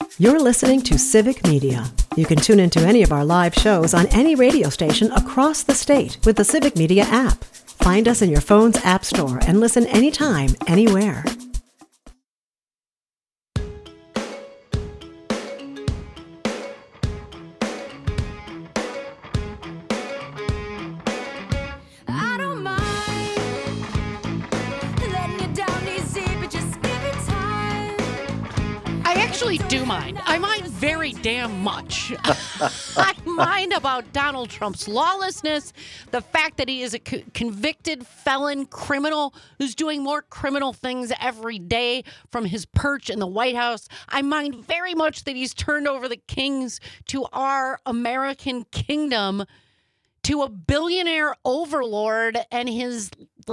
You're listening to Civic Media. You can tune into any of our live shows on any radio station across the state with the Civic Media app. Find us in your phone's app store and listen anytime, anywhere. Do mind. I mind very damn much. I mind about Donald Trump's lawlessness, the fact that he is a convicted felon criminal who's doing more criminal things every day from his perch in the White House. I mind very much that he's turned over the kings to our American kingdom to a billionaire overlord and his,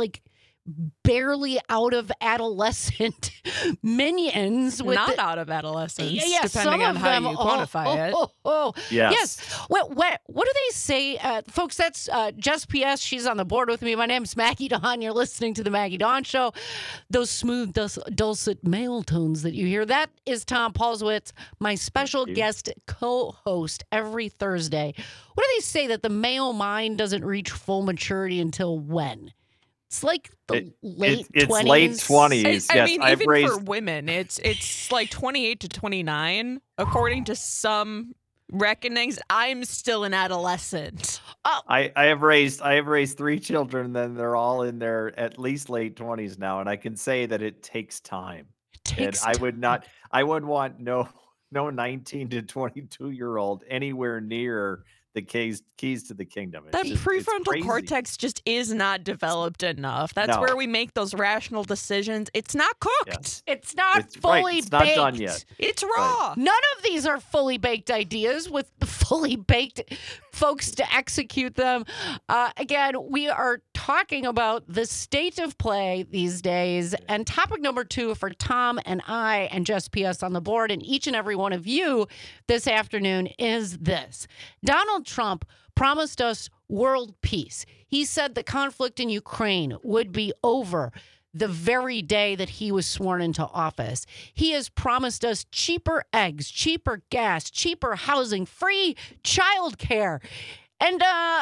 barely out of adolescent minions. Not out of adolescence, depending some on of how them, you quantify it. Yes. What do they say? Folks, that's Jess P.S. She's on the board with me. My name's Maggie Dawn. You're listening to The Maggie Dawn Show. Those smooth, dulcet male tones that you hear, that is Tom Paulswitz, my special guest co-host every Thursday. What do they say that the male mind doesn't reach full maturity until when? It's like the late 20s. It's late 20s. I mean, even for women, it's like 28 to 29. According to some reckonings, I'm still an adolescent. I have raised 3 children, then they're all in their at least late 20s now, and I can say that it takes time. I wouldn't want no 19 to 22-year-old anywhere near the keys to the kingdom. That prefrontal cortex just is not developed enough. That's where we make those rational decisions. It's not cooked. Yes. It's not fully It's baked. not done yet. It's raw. None of these are fully baked ideas with fully baked folks to execute them. Again, we are talking about the state of play these days. And topic number 2 for Tom and I and Jess P.S. on the board and each and every one of you this afternoon is this. Donald Trump promised us world peace. He said the conflict in Ukraine would be over the very day that he was sworn into office. He has promised us cheaper eggs, cheaper gas, cheaper housing, free childcare, and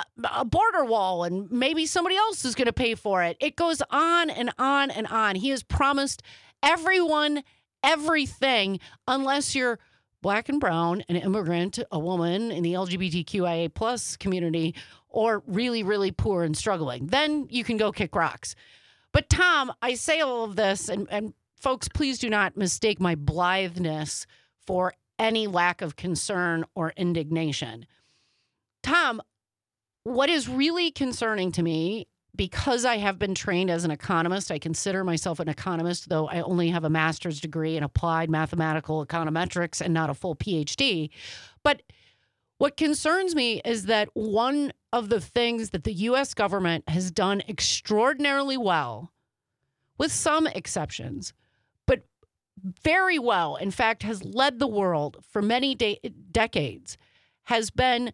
a border wall, and maybe somebody else is going to pay for it. It goes on and on and on. He has promised everyone everything unless you're Black and brown, an immigrant, a woman in the LGBTQIA plus community, or really, really poor and struggling. Then you can go kick rocks. But Tom, I say all of this, and folks, please do not mistake my blitheness for any lack of concern or indignation. Tom, what is really concerning to me, because I have been trained as an economist, I consider myself an economist, though I only have a master's degree in applied mathematical econometrics and not a full PhD. But what concerns me is that one of the things that the U.S. government has done extraordinarily well, with some exceptions, but very well, in fact, has led the world for many decades, has been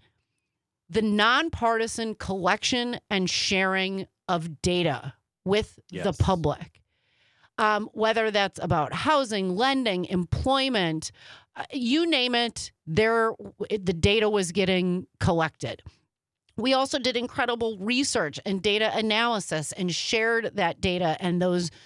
the nonpartisan collection and sharing of data with the public. Whether that's about housing, lending, employment, you name it, the data was getting collected. We also did incredible research and data analysis and shared that data and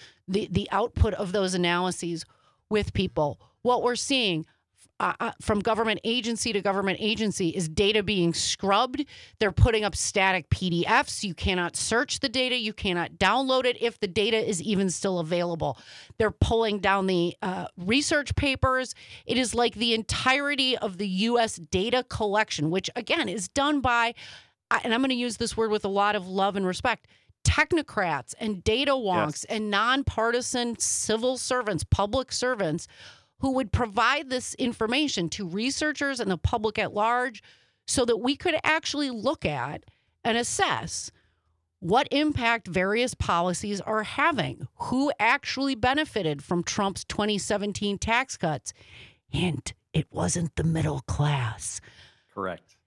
the output of those analyses with people. What we're seeing from government agency to government agency is data being scrubbed. They're putting up static PDFs. You cannot search the data. You cannot download it if the data is even still available. They're pulling down the research papers. It is like the entirety of the U.S. data collection, which, again, is done by, and I'm going to use this word with a lot of love and respect, technocrats and data wonks and nonpartisan civil servants, public servants, who would provide this information to researchers and the public at large so that we could actually look at and assess what impact various policies are having, who actually benefited from Trump's 2017 tax cuts. Hint, it wasn't the middle class. Correct.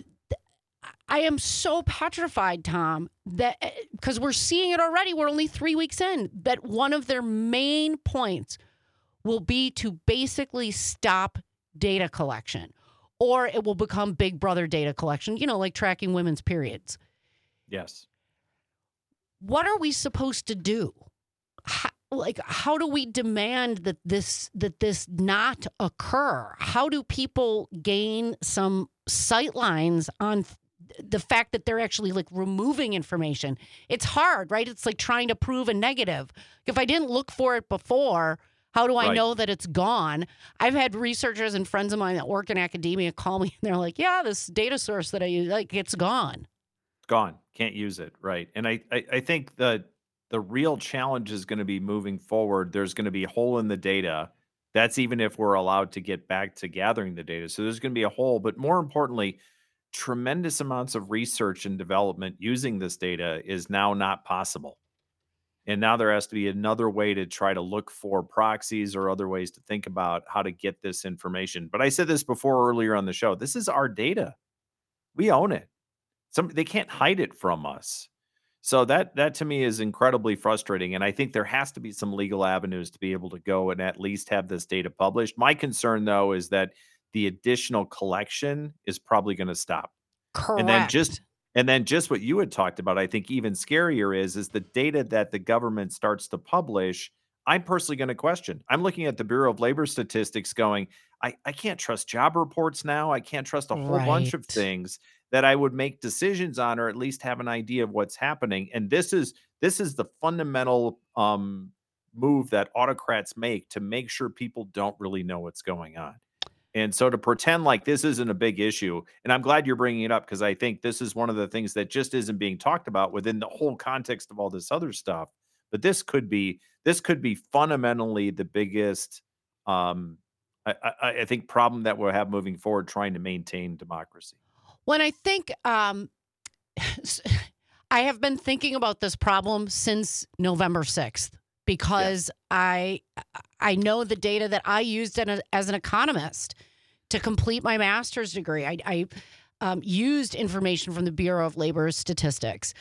I am so petrified, Tom, that because we're seeing it already, we're only 3 weeks in, that one of their main points will be to basically stop data collection, or it will become Big Brother data collection, like tracking women's periods. Yes. What are we supposed to do? How do we demand that this not occur? How do people gain some sightlines on the fact that they're actually removing information? It's hard, right? It's like trying to prove a negative. If I didn't look for it before, how do I know that it's gone? I've had researchers and friends of mine that work in academia call me, and they're like, yeah, this data source that I use, it's gone. It's gone. Can't use it. Right. And I think the real challenge is going to be moving forward. There's going to be a hole in the data. That's even if we're allowed to get back to gathering the data. So there's going to be a hole, but more importantly, tremendous amounts of research and development using this data is now not possible. And now there has to be another way to try to look for proxies or other ways to think about how to get this information. But I said this before earlier on the show. This is our data. We own it. They can't hide it from us. So that to me is incredibly frustrating. And I think there has to be some legal avenues to be able to go and at least have this data published. My concern, though, is that the additional collection is probably going to stop. Correct. And then just what you had talked about, I think even scarier is the data that the government starts to publish, I'm personally going to question. I'm looking at the Bureau of Labor Statistics going, I can't trust job reports now. I can't trust a whole bunch of things that I would make decisions on, or at least have an idea of what's happening. And this is the fundamental move that autocrats make to make sure people don't really know what's going on. And so to pretend like this isn't a big issue, and I'm glad you're bringing it up because I think this is one of the things that just isn't being talked about within the whole context of all this other stuff. But this could be fundamentally the biggest, I think, problem that we'll have moving forward, trying to maintain democracy. When I think, I have been thinking about this problem since November 6th because I know the data that I used as an economist to complete my master's degree. I used information from the Bureau of Labor Statistics.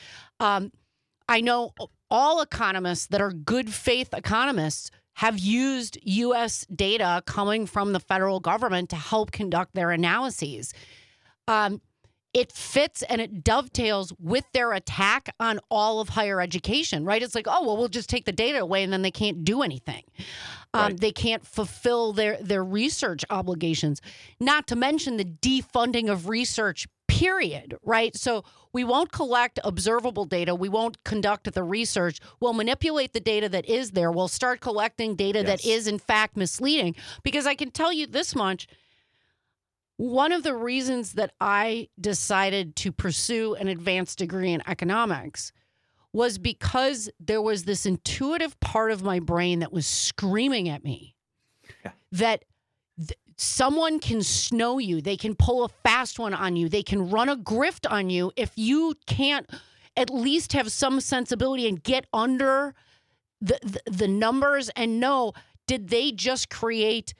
I know all economists that are good faith economists have used U.S. data coming from the federal government to help conduct their analyses. It fits and it dovetails with their attack on all of higher education, right? It's like, oh, well, we'll just take the data away and then they can't do anything. They can't fulfill their research obligations, not to mention the defunding of research, period, right? So we won't collect observable data. We won't conduct the research. We'll manipulate the data that is there. We'll start collecting data that is, in fact, misleading. Because I can tell you this much. One of the reasons that I decided to pursue an advanced degree in economics was because there was this intuitive part of my brain that was screaming at me that someone can snow you. They can pull a fast one on you. They can run a grift on you if you can't at least have some sensibility and get under the numbers and know, did they just create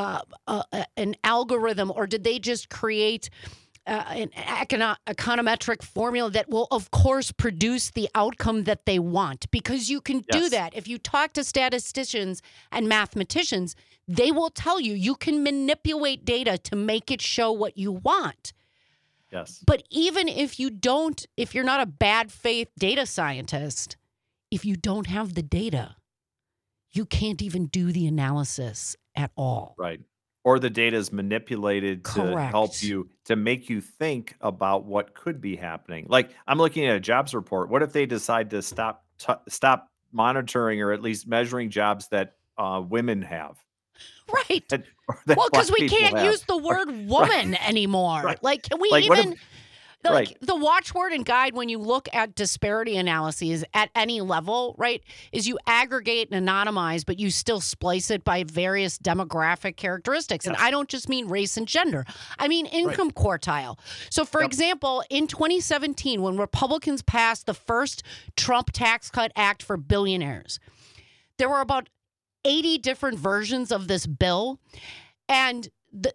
an algorithm, or did they just create an econometric formula that will, of course, produce the outcome that they want? Because you can do that. If you talk to statisticians and mathematicians, they will tell you you can manipulate data to make it show what you want. Yes. But even if you're not a bad faith data scientist, if you don't have the data, you can't even do the analysis at all. Right. Or the data is manipulated to help you, to make you think about what could be happening. Like, I'm looking at a jobs report. What if they decide to stop monitoring or at least measuring jobs that women have? Right. Well, because we can't use the word woman anymore. Right. Like, can we even... The watchword and guide when you look at disparity analyses at any level, right, is you aggregate and anonymize, but you still splice it by various demographic characteristics. And I don't just mean race and gender. I mean income quartile. So, for example, in 2017, when Republicans passed the first Trump Tax Cut Act for billionaires, there were about 80 different versions of this bill. And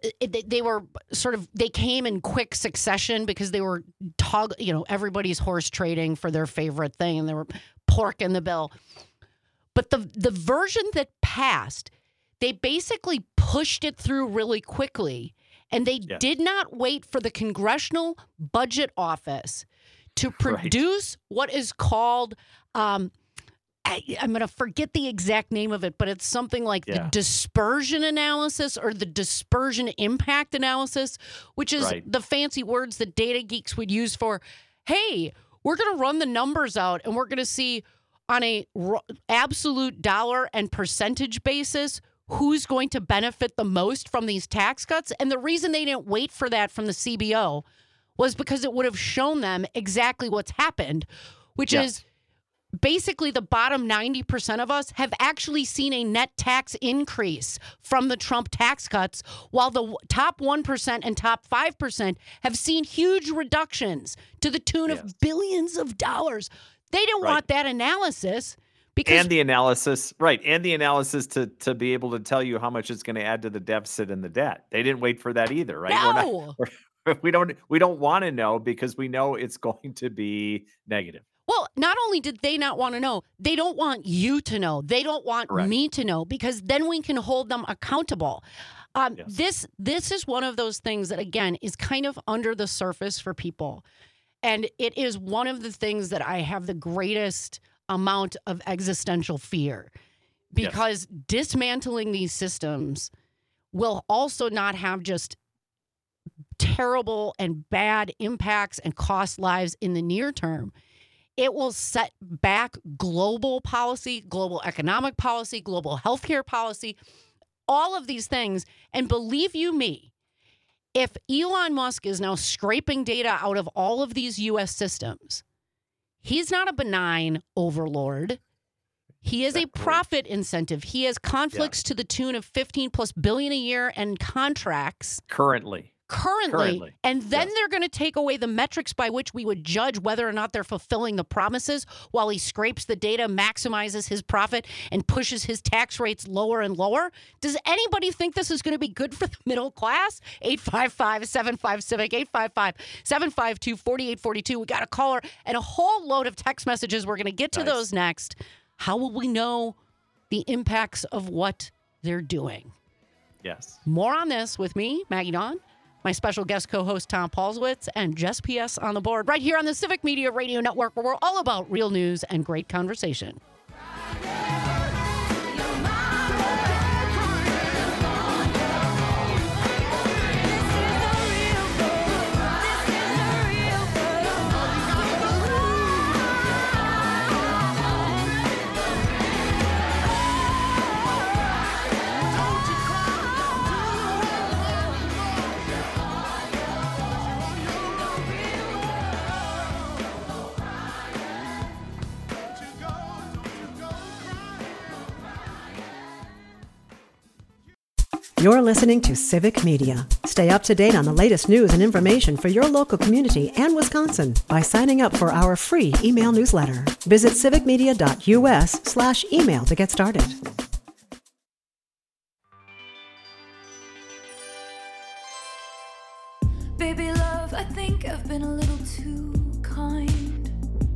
they came in quick succession because they were everybody's horse trading for their favorite thing, and they were pork in the bill. But the version that passed, they basically pushed it through really quickly, and they did not wait for the Congressional Budget Office to produce what is called, I'm going to forget the exact name of it, but it's something like the dispersion analysis or the dispersion impact analysis, which is the fancy words that data geeks would use for, hey, we're going to run the numbers out and we're going to see on a absolute dollar and percentage basis who's going to benefit the most from these tax cuts. And the reason they didn't wait for that from the CBO was because it would have shown them exactly what's happened, which is basically the bottom 90% of us have actually seen a net tax increase from the Trump tax cuts, while the top 1% and top 5% have seen huge reductions to the tune of billions of dollars. They didn't want that analysis. And the analysis to be able to tell you how much it's going to add to the deficit and the debt. They didn't wait for that either, right? No. We don't want to know because we know it's going to be negative. Well, not only did they not want to know, they don't want you to know. They don't want me to know, because then we can hold them accountable. This is one of those things that, again, is kind of under the surface for people. And it is one of the things that I have the greatest amount of existential fear, because dismantling these systems will also not have just terrible and bad impacts and cost lives in the near term. It will set back global policy, global economic policy, global healthcare policy, all of these things. And believe you me, if Elon Musk is now scraping data out of all of these U.S. systems, he's not a benign overlord. He is a profit incentive. He has conflicts to the tune of $15+ billion a year and contracts. Currently. And then they're going to take away the metrics by which we would judge whether or not they're fulfilling the promises, while he scrapes the data, maximizes his profit, and pushes his tax rates lower and lower. Does anybody think this is going to be good for the middle class? 855-75-CIVIC, 855-752-4842. We got a caller and a whole load of text messages. We're going to get to those next. How will we know the impacts of what they're doing? Yes. More on this with me, Maggie Dawn, my special guest co-host Tom Paulswitz, and Jess P.S. on the board right here on the Civic Media Radio Network, where we're all about real news and great conversation. You're listening to Civic Media. Stay up to date on the latest news and information for your local community and Wisconsin by signing up for our free email newsletter. Visit civicmedia.us/email to get started. Baby love, I think I've been a little too kind.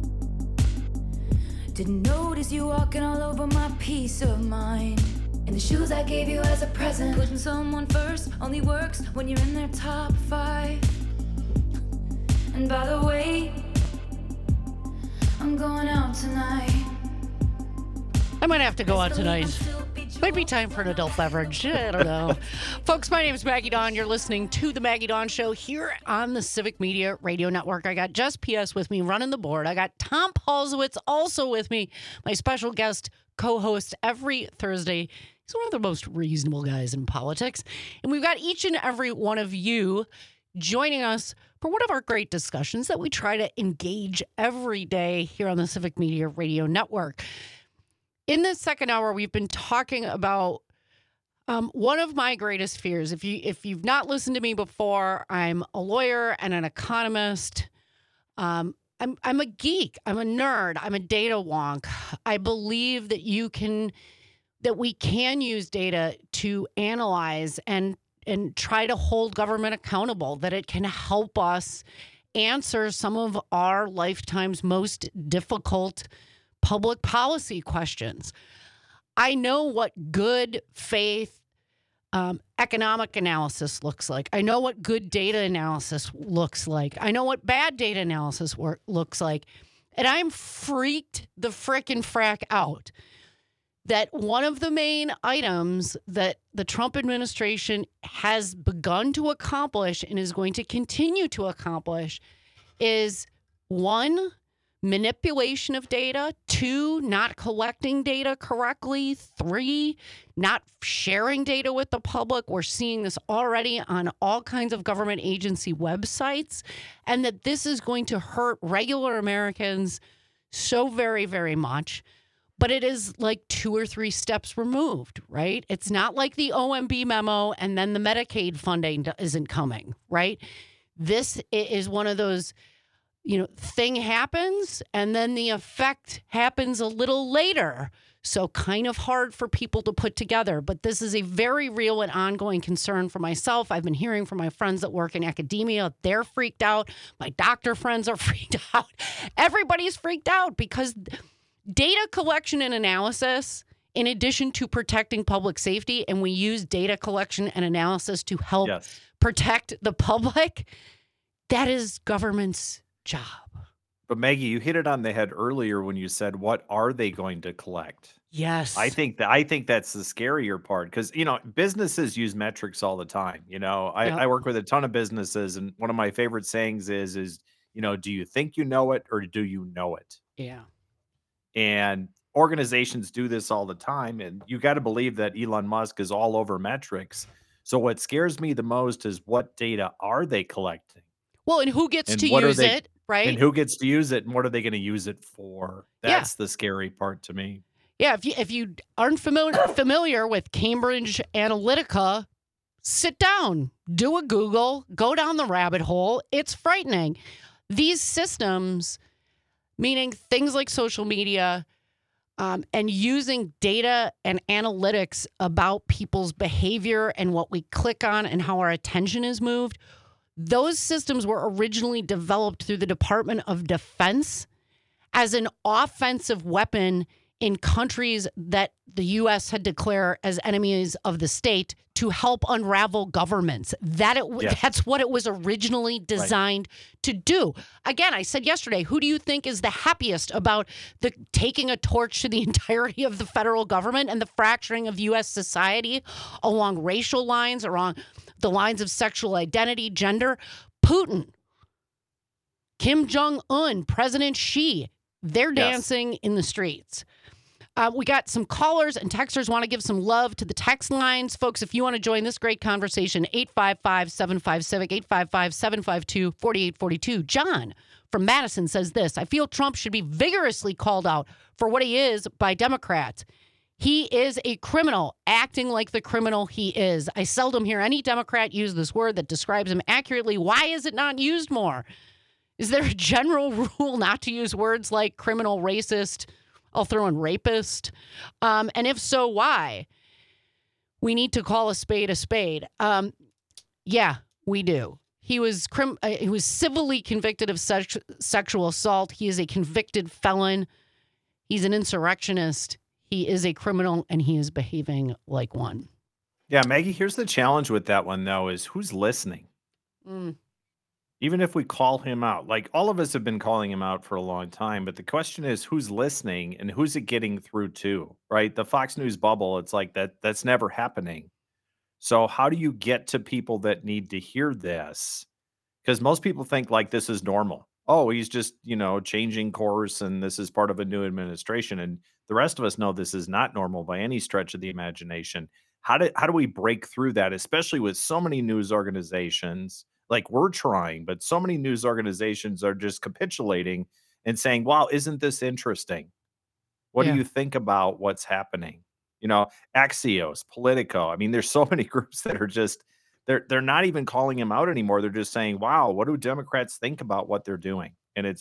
Didn't notice you walking all over my peace of mind. And the shoes I gave you as a present. Putting someone first only works when you're in their top 5. And by the way, I'm going out tonight. I might have to go out tonight. Might be time for an adult beverage. I don't know. Folks, my name is Maggie Dawn. You're listening to The Maggie Dawn Show here on the Civic Media Radio Network. I got Jess P.S. with me running the board. I got Tom Paulswitz also with me, my special guest co-host every Thursday. He's one of the most reasonable guys in politics. And we've got each and every one of you joining us for one of our great discussions that we try to engage every day here on the Civic Media Radio Network. In this second hour, we've been talking about one of my greatest fears. If you've not listened to me before, I'm a lawyer and an economist. I'm a geek. I'm a nerd. I'm a data wonk. I believe that we can use data to analyze and try to hold government accountable, that it can help us answer some of our lifetime's most difficult public policy questions. I know what good faith economic analysis looks like. I know what good data analysis looks like. I know what bad data analysis looks like. And I'm freaked the frickin' frack out that one of the main items that the Trump administration has begun to accomplish and is going to continue to accomplish is, 1, manipulation of data, 2, not collecting data correctly, 3, not sharing data with the public. We're seeing this already on all kinds of government agency websites, and that this is going to hurt regular Americans so very, very much. But it is like 2 or 3 steps removed, right? It's not like the OMB memo and then the Medicaid funding isn't coming, right? This is one of those, thing happens and then the effect happens a little later. So kind of hard for people to put together. But this is a very real and ongoing concern for myself. I've been hearing from my friends that work in academia. They're freaked out. My doctor friends are freaked out. Everybody's freaked out because data collection and analysis, in addition to protecting public safety, and we use data collection and analysis to help protect the public, that is government's job. But Maggie, you hit it on the head earlier when you said, what are they going to collect? Yes. I think that's the scarier part because, businesses use metrics all the time. I work with a ton of businesses, and one of my favorite sayings is, do you think you know it or do you know it? Yeah. And organizations do this all the time. And you got to believe that Elon Musk is all over metrics. So what scares me the most is what data are they collecting? Well, and who gets to use it, right? And who gets to use it, and what are they going to use it for? That's the scary part to me. Yeah, if you aren't familiar with Cambridge Analytica, sit down, do a Google, go down the rabbit hole. It's frightening. These systems, meaning things like social media, and using data and analytics about people's behavior and what we click on and how our attention is moved, those systems were originally developed through the Department of Defense as an offensive weapon in countries that the U.S. had declared as enemies of the state to help unravel governments. That's what it was originally designed to do. Again, I said yesterday, who do you think is the happiest about the taking a torch to the entirety of the federal government and the fracturing of U.S. society along racial lines, along the lines of sexual identity, gender? Putin, Kim Jong-un, President Xi, they're dancing in the streets. We got some callers and texters want to give some love to the text lines. Folks, if you want to join this great conversation, 855-75-CIVIC, 855-752-4842. John from Madison says this: I feel Trump should be vigorously called out for what he is by Democrats. He is a criminal, acting like the criminal he is. I seldom hear any Democrat use this word that describes him accurately. Why is it not used more? Is there a general rule not to use words like criminal, racist? I'll throw in rapist. And if so, why? We need to call a spade a spade. Yeah, we do. He was civilly convicted of sexual assault. He is a convicted felon. He's an insurrectionist. He is a criminal, and he is behaving like one. Yeah, Maggie, here's the challenge with that one, though, is who's listening? Even if we call him out, like all of us have been calling him out for a long time, but the question is who's listening and who's it getting through to, right? The Fox News bubble, it's like that's never happening. So how do you get to people that need to hear this? Because most people think like this is normal. Oh, he's just, changing course and this is part of a new administration. And the rest of us know this is not normal by any stretch of the imagination. How do we break through that, especially with so many news organizations? Like we're trying, but so many news organizations are just capitulating and saying, wow, isn't this interesting? What do you think about what's happening? Axios, Politico. I mean, there's so many groups that are just, they're not even calling him out anymore. They're just saying, wow, what do Democrats think about what they're doing? And it's,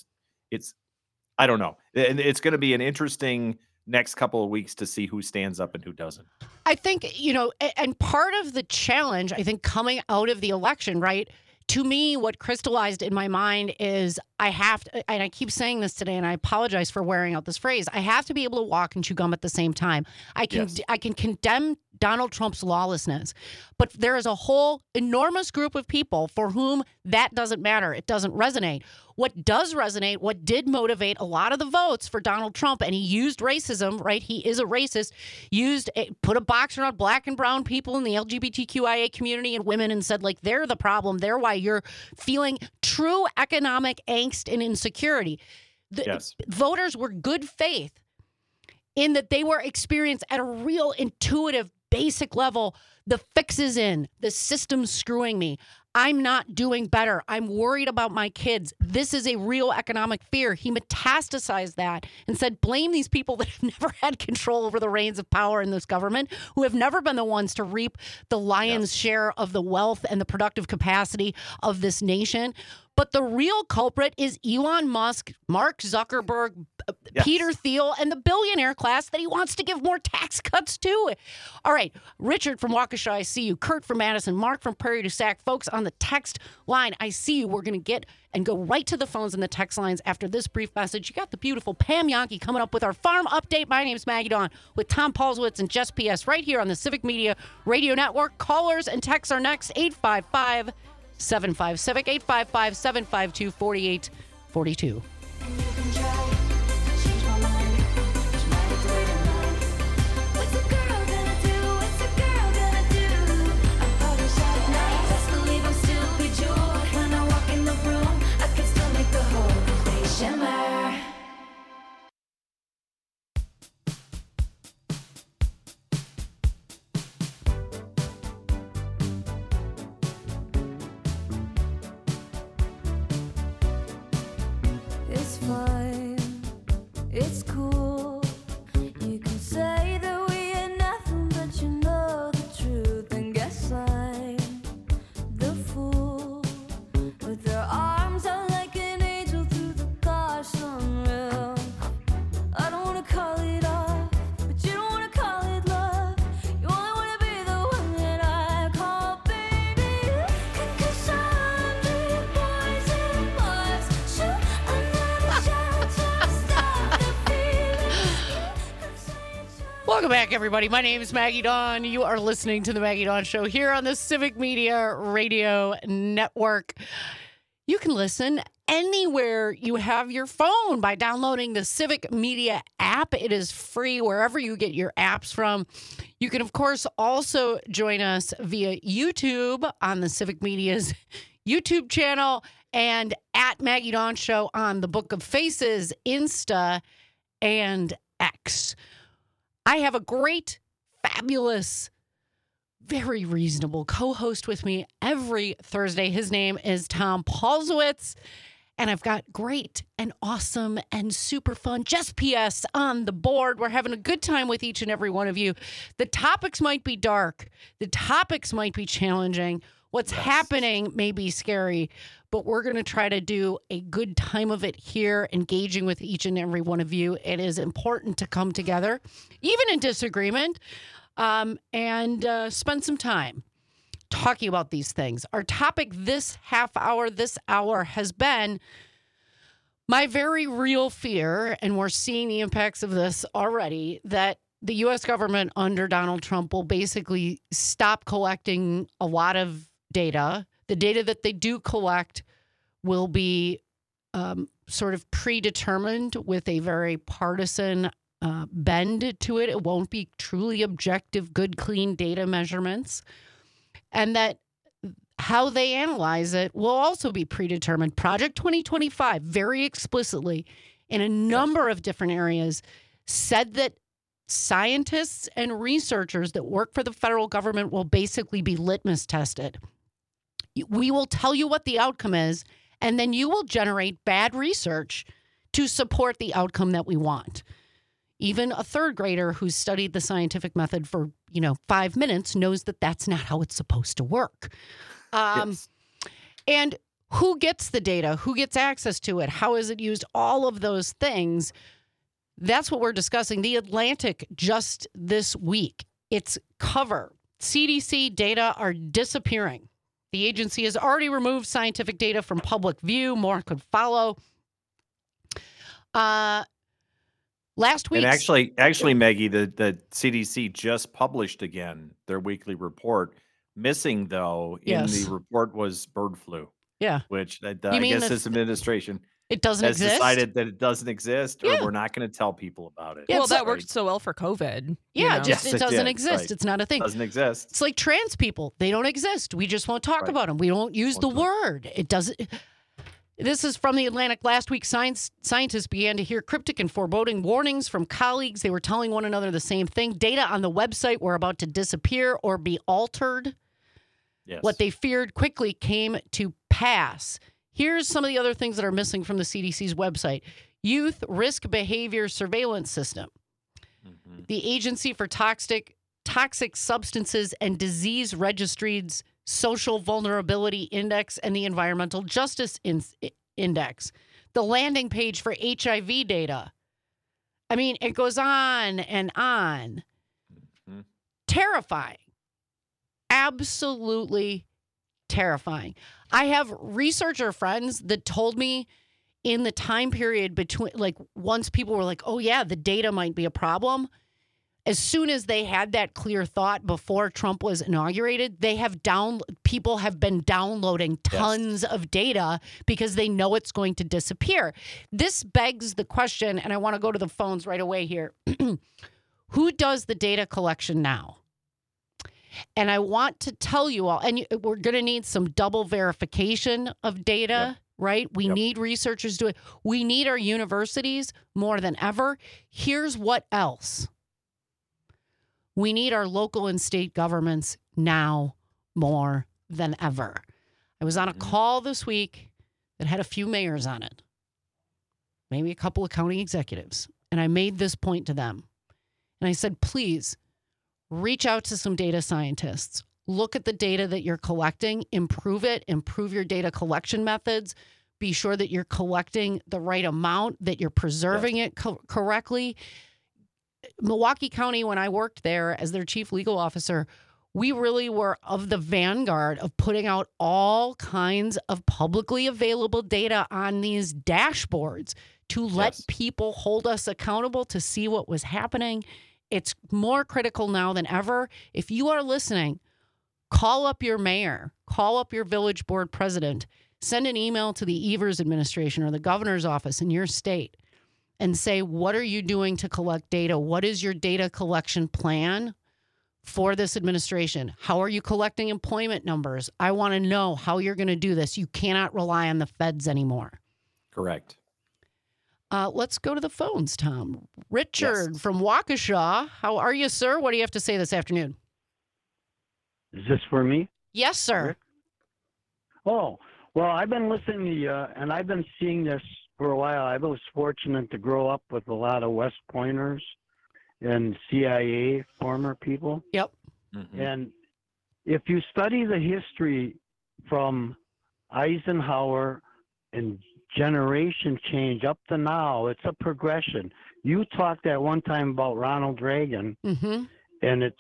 I don't know. And it's going to be an interesting next couple of weeks to see who stands up and who doesn't. I think, and part of the challenge, I think, coming out of the election, right? To me, what crystallized in my mind is I have to, and I keep saying this today, and I apologize for wearing out this phrase, I have to be able to walk and chew gum at the same time. I can condemn Donald Trump's lawlessness. But there is a whole enormous group of people for whom that doesn't matter. It doesn't resonate. What does resonate, what did motivate a lot of the votes for Donald Trump, and he used racism, right? He is a racist, put a box around black and brown people in the LGBTQIA community and women and said, like, they're the problem. They're why you're feeling true economic angst and insecurity. Voters were good faith in that they were experienced at a real intuitive, basic level. The fix is in. The system's screwing me. I'm not doing better. I'm worried about my kids. This is a real economic fear. He metastasized that and said, blame these people that have never had control over the reins of power in this government, who have never been the ones to reap the lion's share of the wealth and the productive capacity of this nation. But the real culprit is Elon Musk, Mark Zuckerberg, Peter Thiel, and the billionaire class that he wants to give more tax cuts to. All right, Richard from Waukesha, I see you. Kurt from Madison, Mark from Prairie du Sac. Folks on the text line, I see you. We're going to get and go right to the phones and the text lines after this brief message. You got the beautiful Pam Yankee coming up with our farm update. My name's Maggie Dawn with Tom Paulswitz and Jess P.S. right here on the Civic Media Radio Network. Callers and texts are next, 855 75 Civic 855 752 4842. It's fine, it's cool. You can say that we ain't nothing, but you know the truth. And guess I'm the fool with their arms out like an angel through the car sunroof. I don't wanna call it off, but you don't wanna call it love. You only wanna be the one that I call baby. 'Cause I'm the poison Mars. Shoot another shot to stop the feelings. Welcome back, everybody. My name is Maggie Dawn. You are listening to the Maggie Dawn Show here on the Civic Media Radio Network. You can listen anywhere you have your phone by downloading the Civic Media app. It is free wherever you get your apps from. You can, of course, also join us via YouTube on the Civic Media's YouTube channel and at Maggie Dawn Show on the Book of Faces, Insta, and X. I have a great, fabulous, very reasonable co-host with me every Thursday. His name is Tom Paulswitz, and I've got great and awesome and super fun Jess P.S. on the board. We're having a good time with each and every one of you. The topics might be dark. The topics might be challenging. What's happening may be scary, but we're going to try to do a good time of it here, engaging with each and every one of you. It is important to come together, even in disagreement, and spend some time talking about these things. Our topic this hour has been my very real fear, and we're seeing the impacts of this already, that the U.S. government under Donald Trump will basically stop collecting a lot of data. The data that they do collect will be sort of predetermined with a very partisan bend to it. It won't be truly objective, good, clean data measurements. And that how they analyze it will also be predetermined. Project 2025 very explicitly in a number of different areas said that scientists and researchers that work for the federal government will basically be litmus tested. We will tell you what the outcome is, and then you will generate bad research to support the outcome that we want. Even a third grader who's studied the scientific method for, 5 minutes knows that that's not how it's supposed to work. Yes. And who gets the data? Who gets access to it? How is it used? All of those things. That's what we're discussing. The Atlantic just this week, its cover. CDC data are disappearing. The agency has already removed scientific data from public view. More could follow. Last week, And actually, Maggie, the CDC just published again their weekly report. Missing though in the Yes. report was bird flu, yeah, which I You mean guess that this administration it doesn't has exist. decided that it doesn't exist, or Yeah. we're not going to tell people about it. Yeah, well, it's that like- worked so well for COVID. you Yeah, know? just Yes, it it doesn't did, exist. right. It's not a thing. Doesn't exist. It's like trans people. They don't exist. We just won't talk Right. about them. We don't use the Won't talk. word. It doesn't. This is from The Atlantic. Last week, scientists began to hear cryptic and foreboding warnings from colleagues. They were telling one another the same thing. Data on the website were about to disappear or be altered. Yes. What they feared quickly came to pass. Here's some of the other things that are missing from the CDC's website. Youth Risk Behavior Surveillance System. Mhm. The Agency for Toxic Substances and Disease Registry's Social Vulnerability Index and the Environmental Justice Index. The landing page for HIV data. I mean, it goes on and on. Mhm. Terrifying. Absolutely terrifying. I have researcher friends that told me in the time period between, like, once people were like, oh, yeah, the data might be a problem. As soon as they had that clear thought before Trump was inaugurated, people have been downloading tons of data because they know it's going to disappear. This begs the question, and I want to go to the phones right away here. Who does the data collection now? And I want to tell you all, and we're going to need some double verification of data, right? We need researchers doing it. We need our universities more than ever. Here's what else. We need our local and state governments now more than ever. I was on a call this week that had a few mayors on it, maybe a couple of county executives, and I made this point to them. And I said, please reach out to some data scientists. Look at the data that you're collecting, improve it, improve your data collection methods. Be sure that you're collecting the right amount, that you're preserving it correctly. Milwaukee County, when I worked there as their chief legal officer, we really were of the vanguard of putting out all kinds of publicly available data on these dashboards to let people hold us accountable to see what was happening. It's more critical now than ever. If you are listening, call up your mayor, call up your village board president, send an email to the Evers administration or the governor's office in your state and say, what are you doing to collect data? What is your data collection plan for this administration? How are you collecting employment numbers? I want to know how you're going to do this. You cannot rely on the feds anymore. Correct. Let's go to the phones, Tom. Richard from Waukesha. How are you, sir? What do you have to say this afternoon? Is this for me? Yes, sir. Rick? Oh, well, I've been listening to you, and I've been seeing this for a while. I was fortunate to grow up with a lot of West Pointers and CIA former people. Yep. Mhm. And if you study the history from Eisenhower and generation change up to now, it's a progression. You talked at one time about Ronald Reagan, Mm-hmm. and it's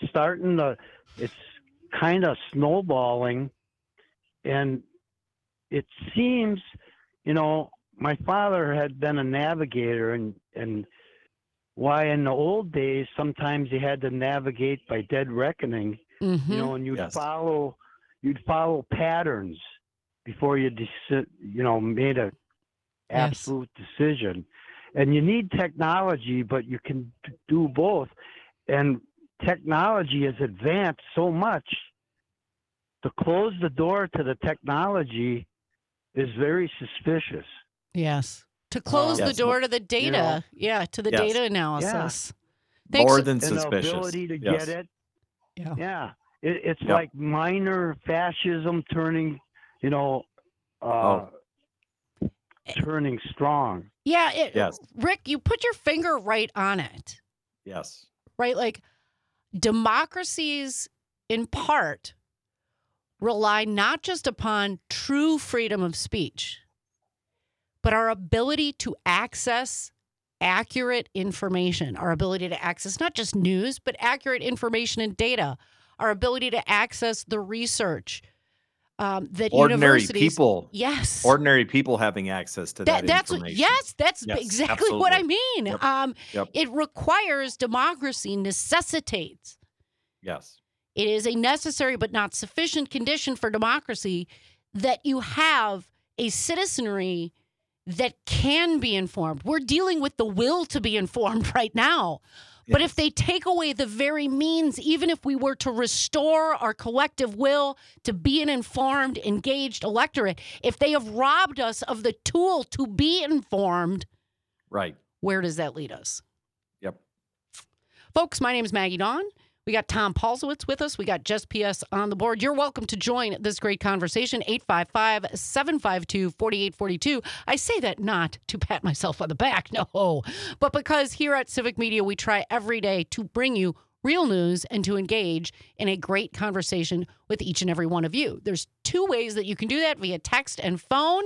kind of snowballing. And it seems, my father had been a navigator, and why in the old days, sometimes you had to navigate by dead reckoning, Mm-hmm. and you'd Yes. follow patterns before you made a absolute decision. And you need technology, but you can do both. And technology has advanced so much. To close the door to the technology is very suspicious. Yes. To close the Yes. door to the data. To the Yes. data analysis. More than And the suspicious. ability to Yes. get it. Yeah. Yeah. It's Yep. like minor fascism turning, turning strong. Yeah. Yes. Rick, you put your finger right on it, Yes. right? Like democracies, in part, rely not just upon true freedom of speech, but our ability to access accurate information, our ability to access not just news, but accurate information and data, our ability to access the research, that ordinary universities, people, yes, ordinary people having access to that that's information. that's exactly what I mean. Yep. It requires democracy, necessitates. Yes. It is a necessary but not sufficient condition for democracy that you have a citizenry that can be informed. We're dealing with the will to be informed right now. But if they take away the very means, even if we were to restore our collective will to be an informed, engaged electorate, if they have robbed us of the tool to be informed, right, where does that lead us? Yep. Folks, my name is Maggie Dawn. We got Tom Paulsowitz with us. We got Jess P.S. on the board. You're welcome to join this great conversation, 855-752-4842. I say that not to pat myself on the back, no, but because here at Civic Media, we try every day to bring you real news and to engage in a great conversation with each and every one of you. There's two ways that you can do that, via text and phone,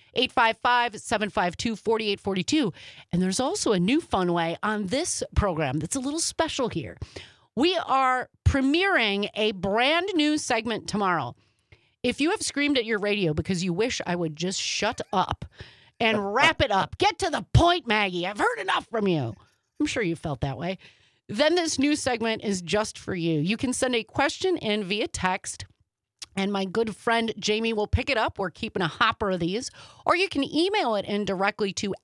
855-752-4842. And there's also a new fun way on this program that's a little special here. We are premiering a brand new segment tomorrow. If you have screamed at your radio because you wish I would just shut up and wrap it up, get to the point, Maggie, I've heard enough from you. I'm sure you felt that way. Then this new segment is just for you. You can send a question in via text, and my good friend Jamie will pick it up. We're keeping a hopper of these. Or you can email it in directly to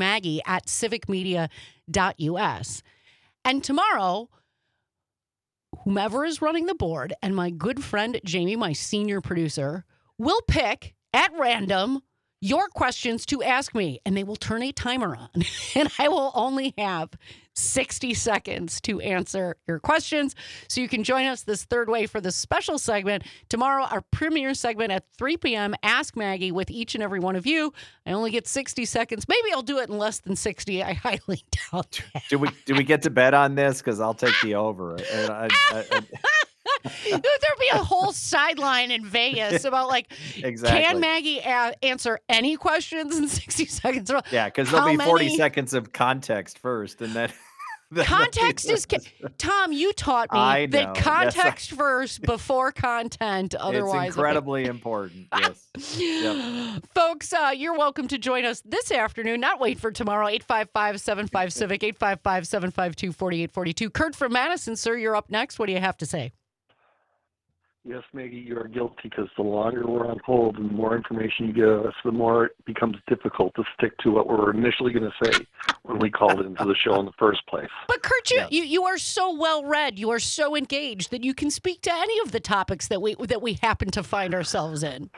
askmaggie@civicmedia.us. And tomorrow, whomever is running the board and my good friend Jamie, my senior producer, will pick at random your questions to ask me, and they will turn a timer on. And I will only have 60 seconds to answer your questions. So you can join us this third way for this special segment. Tomorrow, our premiere segment at 3 p.m., Ask Maggie, with each and every one of you. I only get 60 seconds. Maybe I'll do it in less than 60. I highly doubt that. Do we get to bet on this? Because I'll take the over. There'd be a whole sideline in Vegas about exactly. Can Maggie answer any questions in 60 seconds? Yeah, because there'll be 40 seconds of context first, and then context is Tom. You taught me that context first before content. Otherwise, it's incredibly important. Yes, yep. Folks, you're welcome to join us this afternoon. Not wait for tomorrow. 855-75-CIVIC, 855-752-4842. Kurt from Madison, sir, you're up next. What do you have to say? Yes, Maggie, you are guilty, because the longer we're on hold and the more information you give us, the more it becomes difficult to stick to what we were initially going to say when we called into the show in the first place. But Kurt, you are so well read, you are so engaged that you can speak to any of the topics that we happen to find ourselves in.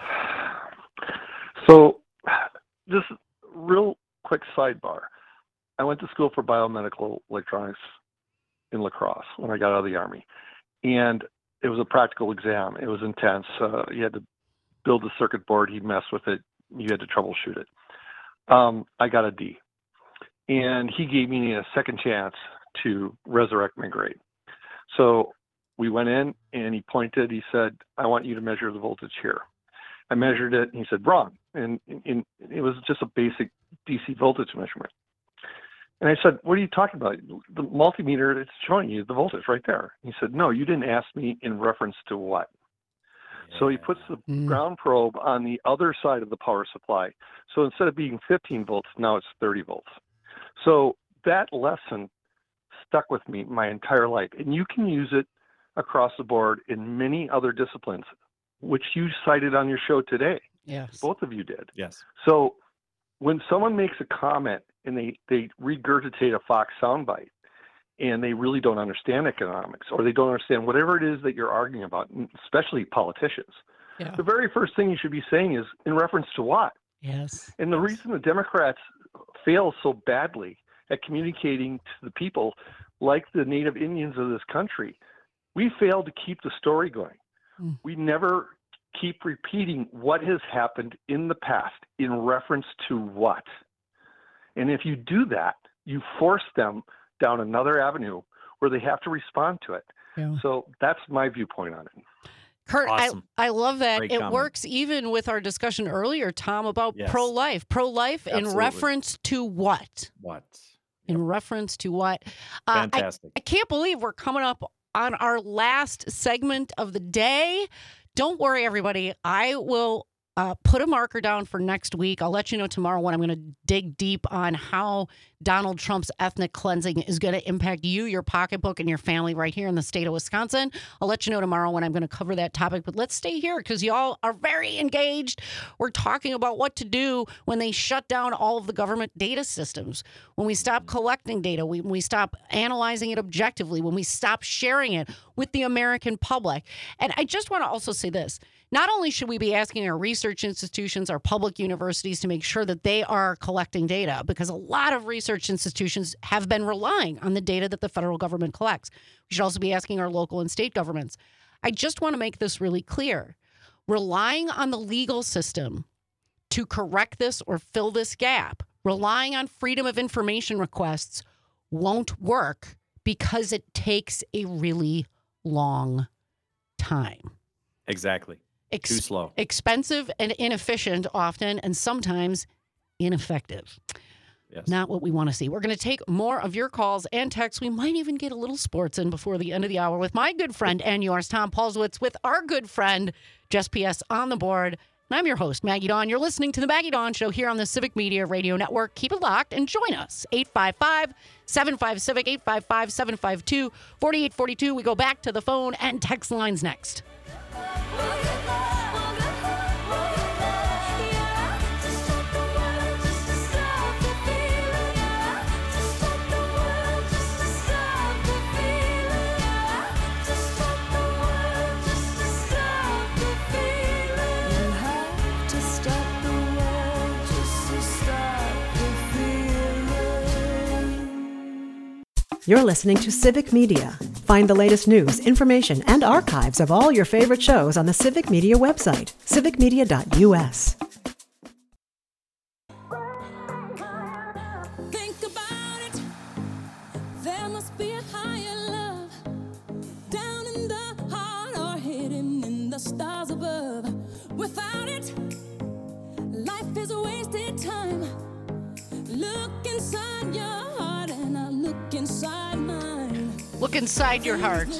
So, just real quick sidebar. I went to school for biomedical electronics in La Crosse when I got out of the Army, and it was a practical exam. It was intense. You had to build the circuit board. He'd mess with it. You had to troubleshoot it. I got a D. And he gave me a second chance to resurrect my grade. So we went in, and he pointed. He said, I want you to measure the voltage here. I measured it, and he said, wrong. And it was just a basic DC voltage measurement. And I said, what are you talking about? The multimeter, it's showing you the voltage right there. He said, no, you didn't ask me in reference to what. Yeah. So he puts the ground probe on the other side of the power supply. So instead of being 15 volts, now it's 30 volts. So that lesson stuck with me my entire life. And you can use it across the board in many other disciplines, which you cited on your show today. Yes. Both of you did. Yes. So when someone makes a comment and they regurgitate a Fox soundbite and they really don't understand economics, or they don't understand whatever it is that you're arguing about, especially politicians, the very first thing you should be saying is in reference to what? Yes. And the reason the Democrats fail so badly at communicating to the people, like the Native Indians of this country, we fail to keep the story going. We never keep repeating what has happened in the past in reference to what. And if you do that, you force them down another avenue where they have to respond to it. Yeah. So that's my viewpoint on it. Kurt, awesome. I love that. Great it comment. Works even with our discussion earlier, Tom, about pro-life. Pro-life in reference to what? What? In reference to what? Fantastic. I can't believe we're coming up on our last segment of the day. don't worry, everybody. I will put a marker down for next week. I'll let you know tomorrow when I'm going to dig deep on how Donald Trump's ethnic cleansing is going to impact you, your pocketbook, and your family right here in the state of Wisconsin. I'll let you know tomorrow when I'm going to cover that topic. But let's stay here because y'all are very engaged. We're talking about what to do when they shut down all of the government data systems, when we stop collecting data, when we stop analyzing it objectively, when we stop sharing it with the American public. And I just want to also say this. Not only should we be asking our research institutions, our public universities to make sure that they are collecting data, because a lot of research institutions have been relying on the data that the federal government collects. We should also be asking our local and state governments. I just want to make this really clear. Relying on the legal system to correct this or fill this gap, relying on freedom of information requests won't work because it takes a really long time. Exactly. Too slow. Expensive and inefficient often, and sometimes ineffective. Yes. Not what we want to see. We're going to take more of your calls and texts. We might even get a little sports in before the end of the hour with my good friend and yours, Tom Paulswitz, with our good friend, Jess P.S. on the board. And I'm your host, Maggie Dawn. You're listening to The Maggie Dawn Show here on the Civic Media Radio Network. Keep it locked and join us. 855-75-CIVIC, 855-752-4842. We go back to the phone and text lines next. You're listening to Civic Media. Find the latest news, information, and archives of all your favorite shows on the Civic Media website, civicmedia.us. Think about it. There must be a higher love down in the heart or hidden in the stars above. Without it, life is a wasted time. Look inside your heart and I look inside mine. Look inside your heart.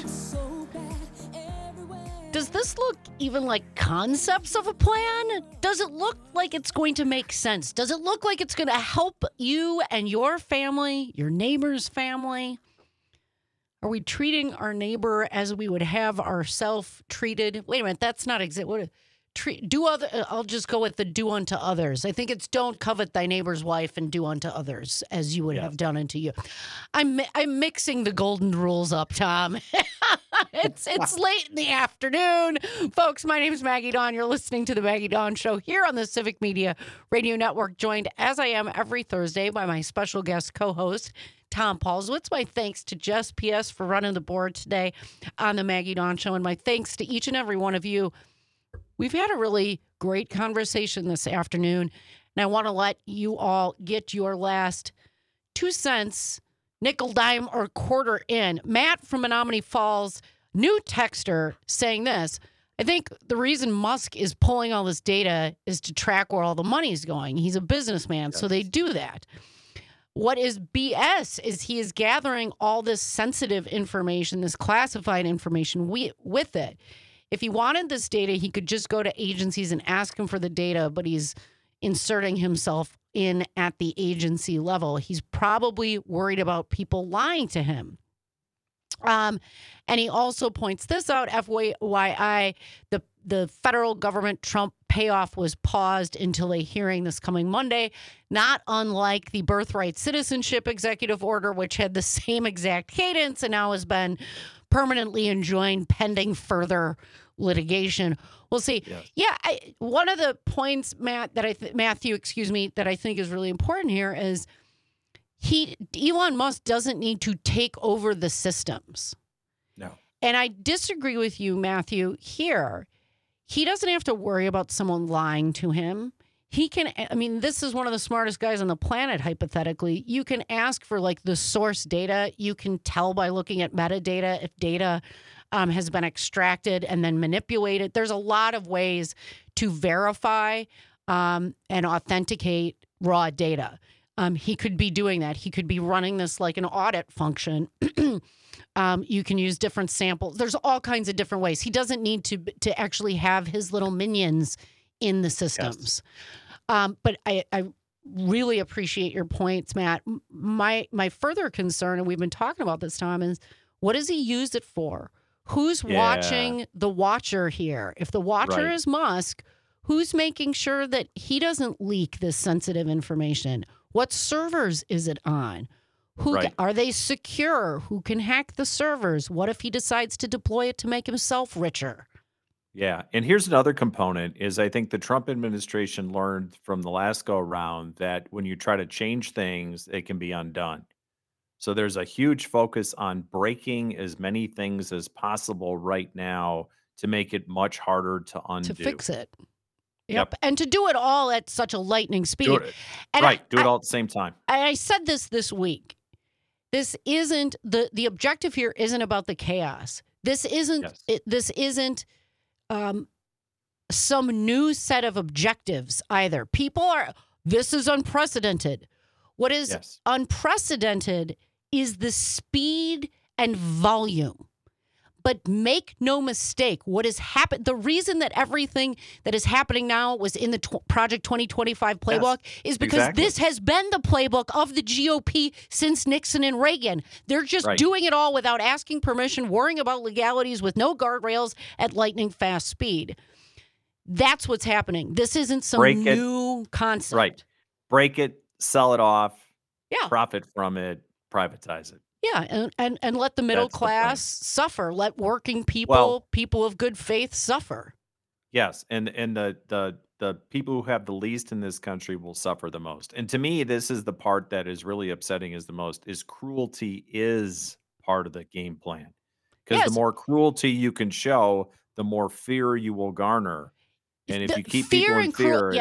Does this look even like concepts of a plan? Does it look like it's going to make sense? Does it look like it's going to help you and your family, your neighbor's family? Are we treating our neighbor as we would have ourselves treated? Wait a minute, that's not exactly what. I'll just go with the do unto others. I think it's don't covet thy neighbor's wife and do unto others as you would have done unto you. I'm mixing the golden rules up, Tom. It's late in the afternoon. Folks, my name is Maggie Dawn. You're listening to The Maggie Dawn Show here on the Civic Media Radio Network, joined as I am every Thursday by my special guest co-host, Tom Paulswitz. My thanks to Jess P.S. for running the board today on The Maggie Dawn Show, and my thanks to each and every one of you. We've had a really great conversation this afternoon, and I want to let you all get your last 2 cents, nickel, dime, or quarter in. Matt from Menominee Falls, new texter, saying this: I think the reason Musk is pulling all this data is to track where all the money's going. He's a businessman, so they do that. What is BS is he is gathering all this sensitive information, this classified information with it. If he wanted this data, he could just go to agencies and ask them for the data, but he's inserting himself in at the agency level. He's probably worried about people lying to him. And he also points this out, FYI, the federal government Trump payoff was paused until a hearing this coming Monday, not unlike the birthright citizenship executive order, which had the same exact cadence and now has been permanently enjoined pending further litigation. We'll see. Yes. Yeah, one of the points, Matthew, that I think is really important here is Elon Musk doesn't need to take over the systems. No. And I disagree with you, Matthew, here. He doesn't have to worry about someone lying to him. This is one of the smartest guys on the planet, hypothetically. You can ask for the source data. You can tell by looking at metadata if data has been extracted and then manipulated. There's a lot of ways to verify and authenticate raw data. He could be doing that. He could be running this like an audit function. You can use different samples. There's all kinds of different ways. He doesn't need to actually have his little minions in the systems. Yes. But I really appreciate your points, Matt. My further concern, and we've been talking about this, Tom, is what does he use it for? Who's watching the watcher here? If the watcher is Musk, who's making sure that he doesn't leak this sensitive information? What servers is it on? Are they secure? Who can hack the servers? What if he decides to deploy it to make himself richer? Yeah. And here's another component is I think the Trump administration learned from the last go around that when you try to change things, it can be undone. So there's a huge focus on breaking as many things as possible right now to make it much harder to undo. To fix it. Yep. And to do it all at such a lightning speed. Do it all at the same time. I said this week. This isn't the objective here isn't about the chaos. This isn't some new set of objectives either. This is unprecedented. What is unprecedented is the speed and volume. But make no mistake, what has happened, the reason that everything that is happening now was in the Project 2025 playbook is because this has been the playbook of the GOP since Nixon and Reagan. They're just doing it all without asking permission, worrying about legalities with no guardrails at lightning fast speed. That's what's happening. This isn't some new concept. Right. Break it, sell it off, profit from it, privatize it. Yeah, and let the middle class suffer. Let working people, people of good faith, suffer. Yes, and the people who have the least in this country will suffer the most. And to me, this is the part that is really upsetting is cruelty is part of the game plan. Because the more cruelty you can show, the more fear you will garner. And if you keep people in fear...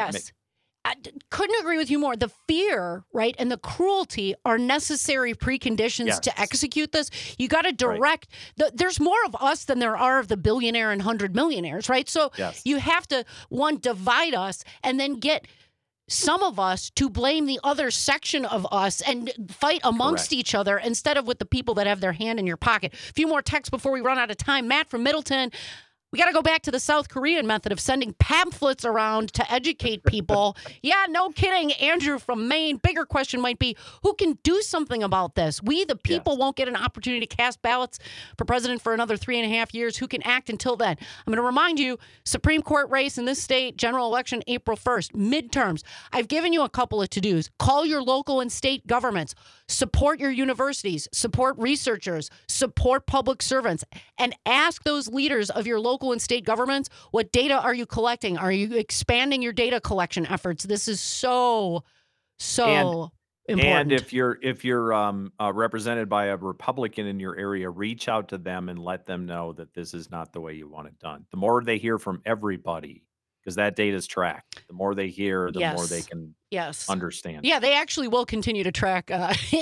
I couldn't agree with you more. The fear, right, and the cruelty are necessary preconditions to execute this. You got to direct. There's more of us than there are of the billionaire and 100 millionaires, right? So you have to, divide us and then get some of us to blame the other section of us and fight amongst each other instead of with the people that have their hand in your pocket. A few more texts before we run out of time. Matt from Middleton. We got to go back to the South Korean method of sending pamphlets around to educate people. Yeah, no kidding. Andrew from Maine. Bigger question might be, who can do something about this? We, the people, won't get an opportunity to cast ballots for president for another 3.5 years. Who can act until then? I'm going to remind you, Supreme Court race in this state, general election April 1st, midterms. I've given you a couple of to-dos. Call your local and state governments. Support your universities. Support researchers. Support public servants. And ask those leaders of your local and state governments, what data are you collecting? Are you expanding your data collection efforts? This is so important. And if you're represented by a Republican in your area, reach out to them and let them know that this is not the way you want it done. The more they hear from everybody, because that data is tracked, the more they hear, the more they can understand. Yeah, they actually will continue to track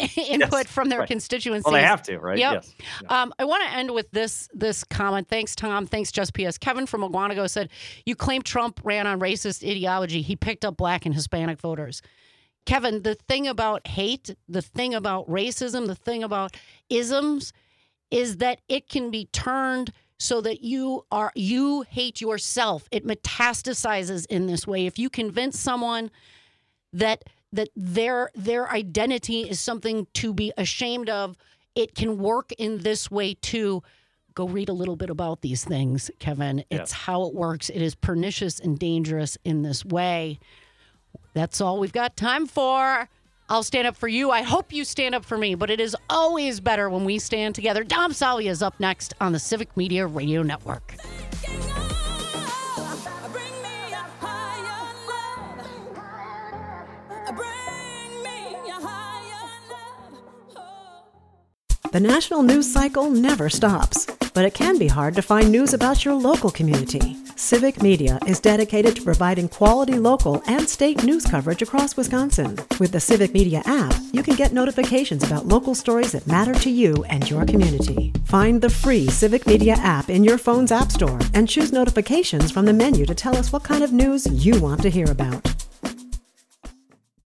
input from their constituencies. Well, they have to, right? Yep. Yes. I want to end with this comment. Thanks, Tom. Thanks, Just PS. Kevin from Oguanago said, you claim Trump ran on racist ideology. He picked up Black and Hispanic voters. Kevin, the thing about hate, the thing about racism, the thing about isms is that it can be turned so that you hate yourself. It metastasizes in this way. If you convince someone that their identity is something to be ashamed of, it can work in this way too. Go read a little bit about these things, Kevin. It's how it works. It is pernicious and dangerous in this way. That's all we've got time for. I'll stand up for you. I hope you stand up for me, but it is always better when we stand together. Dom Salia is up next on the Civic Media Radio Network. The national news cycle never stops, but it can be hard to find news about your local community. Civic Media is dedicated to providing quality local and state news coverage across Wisconsin. With the Civic Media app, you can get notifications about local stories that matter to you and your community. Find the free Civic Media app in your phone's app store and choose notifications from the menu to tell us what kind of news you want to hear about.